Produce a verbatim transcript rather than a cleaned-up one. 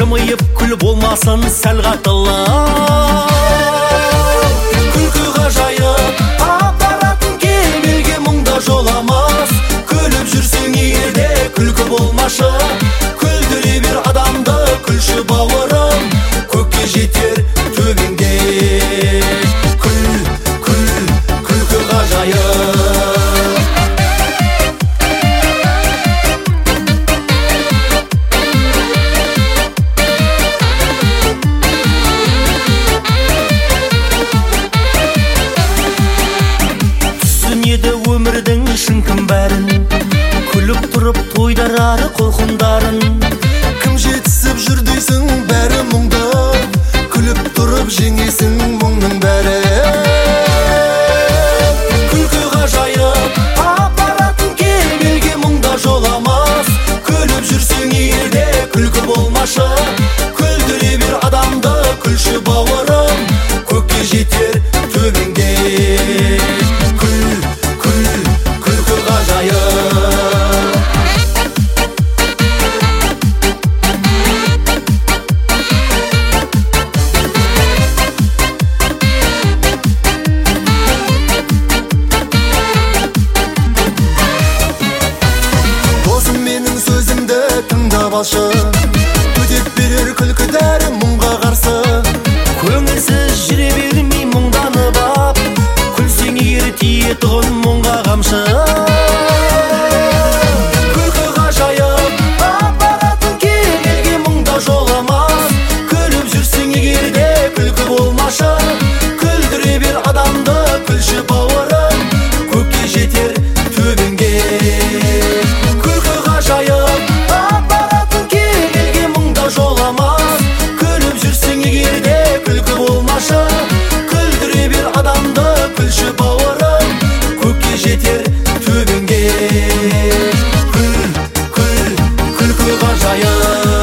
жымиып күл болмасын сәл қатылып. Күлкі ғажайып апаратын кемелге мұңда жоламас. Күліп жүрсең егерде күлкі болмашы, күлдіре бер адамды күлші бауырым, көкке жетер төбеңде. Күл, күл, күлкі ғажайып. Түсінеді өмірдің шын бәрін, күліп тұрып тойдарары құлқындарын. Кім жетісіп жүр дейсің бәрі мұңды, күліп тұрып жеңесің мұңның бәрі. Күлкі ғажайып апаратын кемелге мұңда жоламас. Күліп жүрсең егерде күлкі болмашы, күлдіре бер адамды күлші бауырым, көкке жетер төбеңде. Күл, күл, күлкі ғажайып. Досым менің сөзімді тыңдап алшы, төтеп берер күлкі дәрі мұңға қарсы. Көңілсіз жүре бермей мұңданып ап, күлсең егер тиетұғын мұңға қамшы. Күлкі ғажайып апаратын кемелге мұңда жоламас. Күліп жүрсең егерде күлкі болмашы, күлдіре бер адамды күлші бауырым, көкке жетер төбеңге. Күлкі ғажайып апаратын кемелге мұңда жоламас. Күліп жүрсең егерде күлкі болмашы, күлдіре бер адамды күлші бауырым, көкке жетер төбеңге. Күл, күл, күлкі ғажайып.